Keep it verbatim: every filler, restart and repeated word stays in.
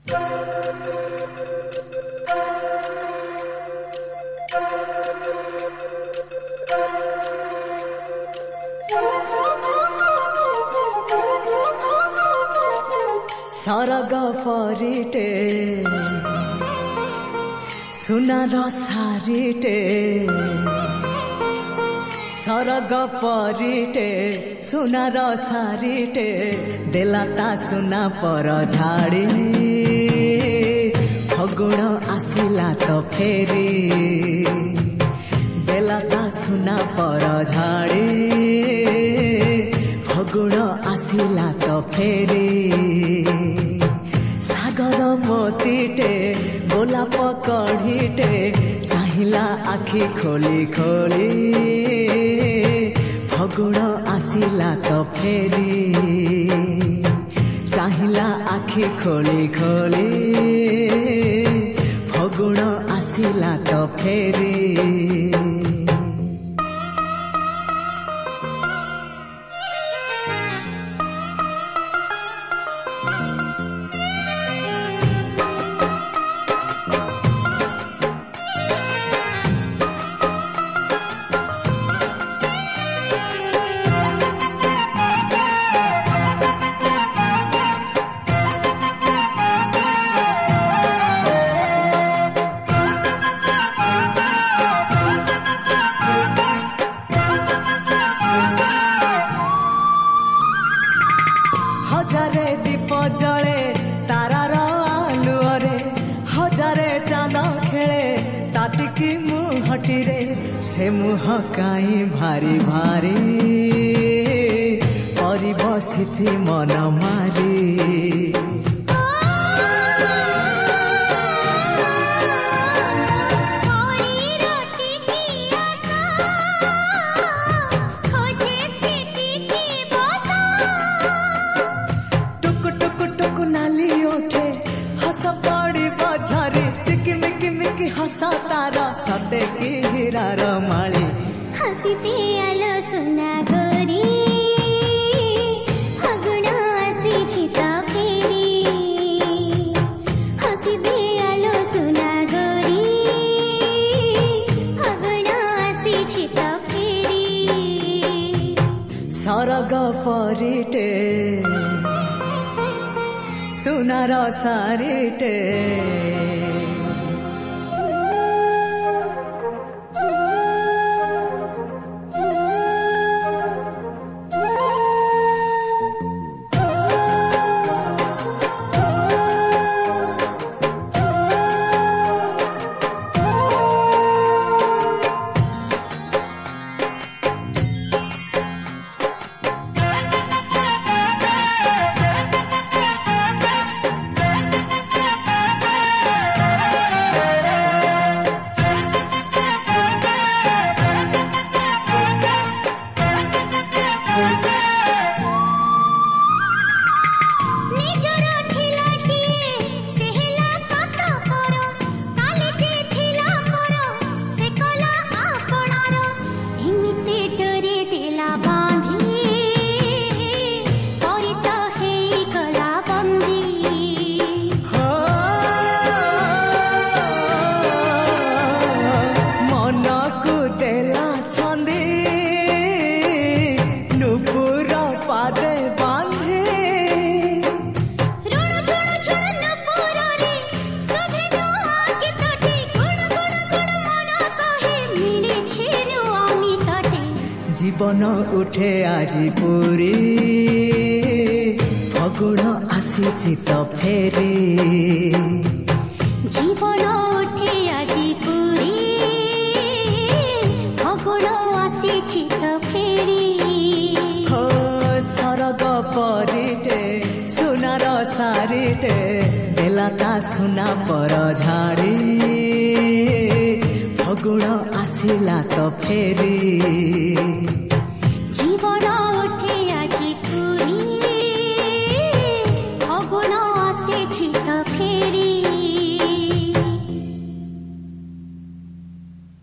सरग परिटे सुनार सारिटे सरग परिटे सुनार सारिटे देलाता सुना पर झाड़ी फगुण आसिला तो फेरी देलाता सुना पर झाड़ी फगुण आसिला तो फेरी सागर मोतीटे गोलाप कढ़ीटे चाहिला आखि खोली खोली फगुण आसिला तो फेरी चाहिला आखि खोली खोली फगुण आसिला तो फेरी हजारे दीप जले तारार आलुअरे हजारे चांद खेले ताटिकी मुहटी रे से मुह काई भारी भारी परी बसिछि मन मारी हसा तारा सते की हीरार माली हसीते आलो सुना गोरी फगुण आसी तो फेरी हसीते आलो सुना गोरी फगुण आसी तो फेरी सरग परिटे सुनार सारिटे जीवन उठे आजी पूरी फगुण आसी तो फेरी जीवन उठे आजी पूरी फगुण आसी तो फेरी हो सरग परिटे सुनार सारिटे देलाता सुना पर झाड़ी फगुण आसिला तो फेरी।